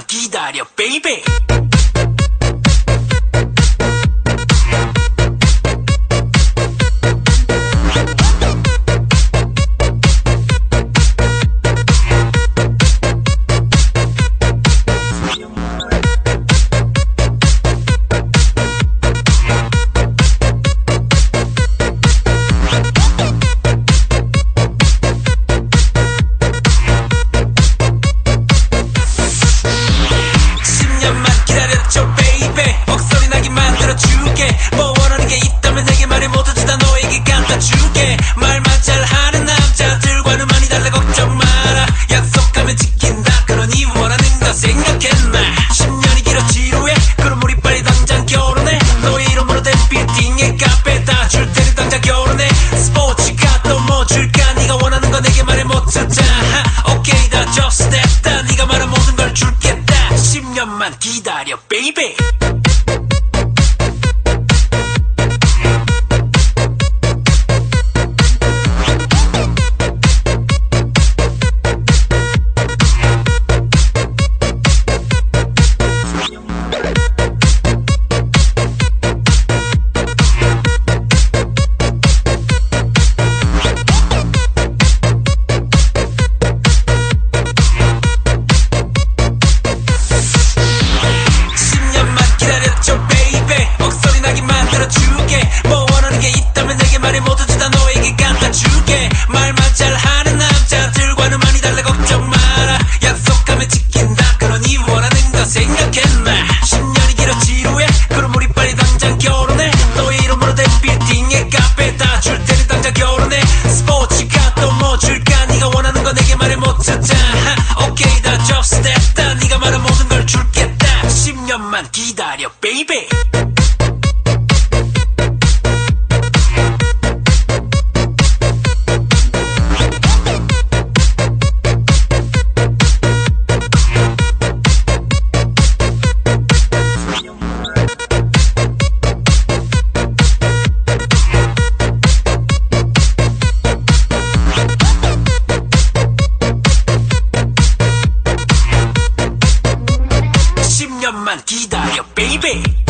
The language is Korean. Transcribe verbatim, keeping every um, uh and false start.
기다려, 베이비. 뭐 원하는 게 있다면 내게 말해 모두 다 너에게 갖다 줄게. 말만 잘하는 남자들과는 많이 달라 걱정 마라. 약속하면 지킨다 그러니 원하는 거 생각했나. 십 년이 길어 지루해 그럼 우리 빨리 당장 결혼해. 너의 이름으로 된 빌딩에 카페 다 줄 테니 당장 결혼해. 스포츠카 또 뭐 줄까. 네가 원하는 거 내게 말해 못 찾아. 오케이 다 just that 다 네가 말한 모든 걸 줄겠다. 십 년만 기다려 베이비. 뭐 원하는 게 있다면 내게 말해 모두 다 너에게 갖다 줄게. 말만 잘하는 남자들과는 많이 달라 걱정 마라. 약속하면 지킨다 그러니 원하는 거 생각했나. 십 년이 길어 지루해 그럼 우리 빨리 당장 결혼해. 너의 이름으로 된 빌딩에 카페 다 줄 테니 당장 결혼해. 스포츠카 또 뭐 줄까. 네가 원하는 거 내게 말해 못 찾아. 오케이 다 just that 다 네가 말한 모든 걸 줄겠다. 십 년만 기다려 베이비. 십 년만 기다려 베이비.